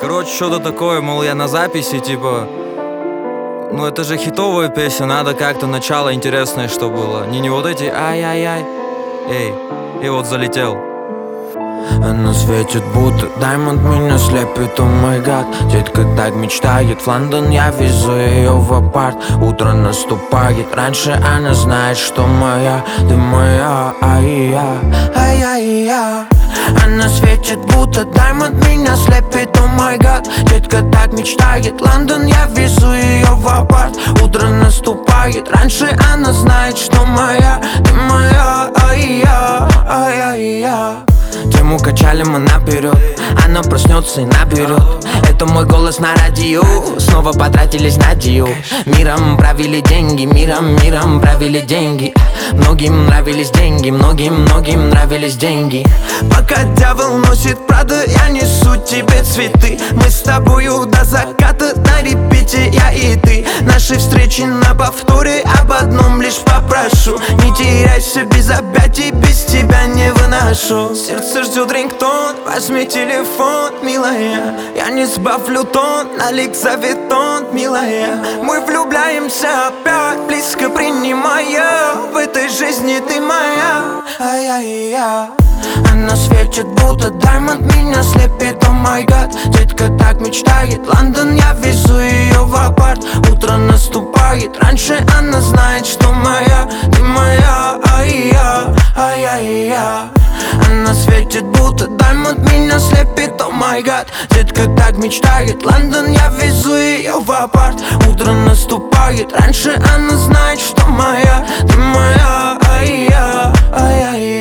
Короче, что-то такое, мол, я на записи, типа. Ну это же хитовая песня, надо как-то начало интересное, что было. Не вот эти ай-яй-яй. Эй, и вот залетел. Она светит, будто даймонд, меня слепит, о май гад. Детка так мечтает в Лондон, я везу ее в апарт. Утро наступает, раньше она знает, что моя, ты моя, ай-я, ай-я-я. Она светит, будто даймонд, меня слепит, о май гад. Детка так мечтает, Лондон, я везу ее в апарт. Утро наступает, раньше она знает, что моя, ты моя, ай-я, ай-я-я. Тему качали мы наперед, она проснется и наберет. Это мой голос на радио, снова потратились на дию. Миром правили деньги, миром правили деньги. Многим нравились деньги, многим нравились деньги. Пока дьявол носит Прада, я несу тебе цветы. Мы с тобою до заката на репите, я и ты. Наши встречи на повторе, об одном лишь попрошу: не теряйся без объятий, без тебя не выношу. Сердце ждет рингтон, возьми телефон, милая. Я не сбавлю тон, на лик завитон, милая. Мы влюбляемся опять, близко принимая. В этой жизни ты моя, ай-яй-я. Она светит, будто даймонд, меня слепит, о май гад. Детка так мечтает, Лондон, я везу ее в апарт. Утро наступает, раньше она знает, что моя, ты моя, ай-я, ай-яй-я. Она светит, будто даймонд, меня слепит, о май гад. Детка так мечтает, Лондон, я везу ее в апарт. Утро наступает, раньше она знает, что моя, ты моя, ай-я, ай-яй-я.